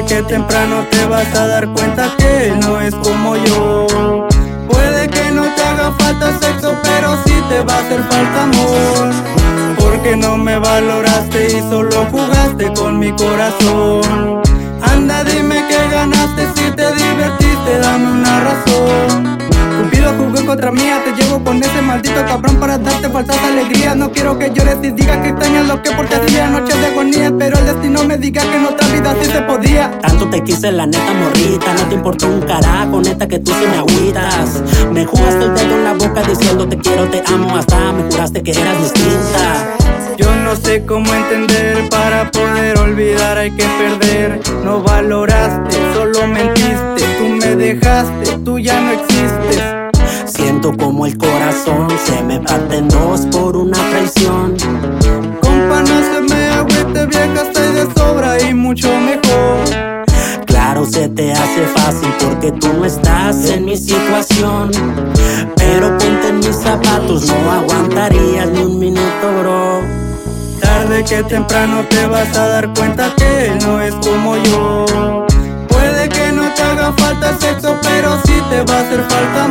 Tarde que temprano te vas a dar cuenta que él no es como yo. Puede que no te haga falta sexo, pero sí te va a hacer falta amor. Porque no me valoraste y solo jugaste con mi corazón. Anda, dime que ganaste, si te divertiste, dame una razón. Cupido jugó contra mía, te llevo con ese maldito cabrón para darte falsas alegrías. No quiero que llores y digas que extrañas lo que por ti hacía noches de agonía, pero el destino me diga que en otra vida sí se podía. Tanto te quise la neta morrita, no te importó un carajo, neta que tú sí me agüitas. Me jugaste el dedo en la boca diciendo te quiero, te amo, hasta me juraste que eras distinta. Yo no sé cómo entender, para poder olvidar hay que perder. No valoraste, solo mentiste, tú me dejaste, tú ya no existes. Siento como el corazón se me parte en dos por una traición. Compa, no se me agüite, vieja, estoy de sobra y mucho mejor. Claro, se te hace fácil porque tú no estás en mi situación, pero ponte en mis zapatos, no aguantarías ni un minuto, bro. Tarde que temprano te vas a dar cuenta que él no es como yo. Puede que no te haga falta sexo, pero sí te va a hacer falta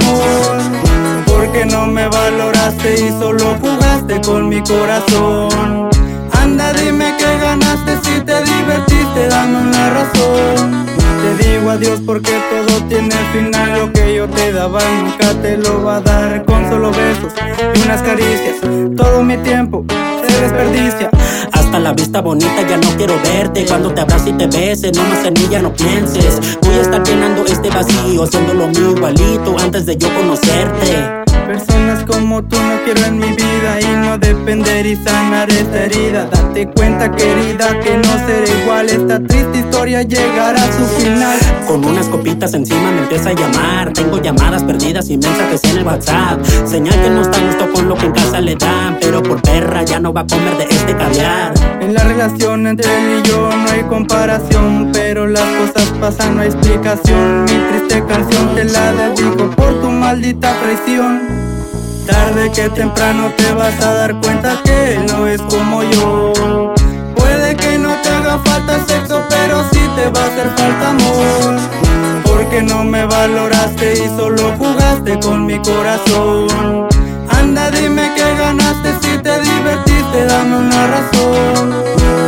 amor. Porque no me valoraste y solo jugaste con mi corazón. Anda, dime que ganaste, si te divertiste, dame una razón. Te digo adiós porque todo tiene final. Lo que yo te daba nunca te lo va a dar. Con solo besos y unas caricias, todo mi tiempo se desperdicia. Hasta la vista bonita ya no quiero verte. Cuando te abrace y te bese, no más en mí ya no pienses. Voy a estar llenando este vacío, haciendo lo mío igualito antes de yo conocerte. Personas como tú no quiero en mi vida, y no depender y sanar esta herida. Date cuenta, querida, que no será igual. Esta triste historia llegará a su final. Con unas copitas encima me empieza a llamar. Tengo llamadas perdidas y mensajes en el WhatsApp. Señal que no está a gusto con lo que en casa le dan, pero por perra ya no va a comer de este caviar. En la relación entre él y yo no hay comparación, pero las cosas pasan, no hay explicación. Mi triste canción te la dedico por tu maldita traición. Tarde que temprano te vas a dar cuenta que él no es como yo. Puede que no te haga falta sexo, pero sí te va a hacer falta amor. Porque no me valoraste y solo jugaste con mi corazón. Anda, dime que ganaste, si te divertiste, dame una razón.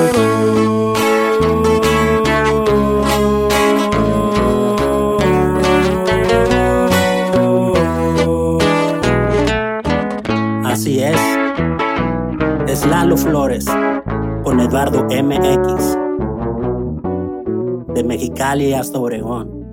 Así es Lalo Flores con Eduardo MX, de Mexicali hasta Obregón.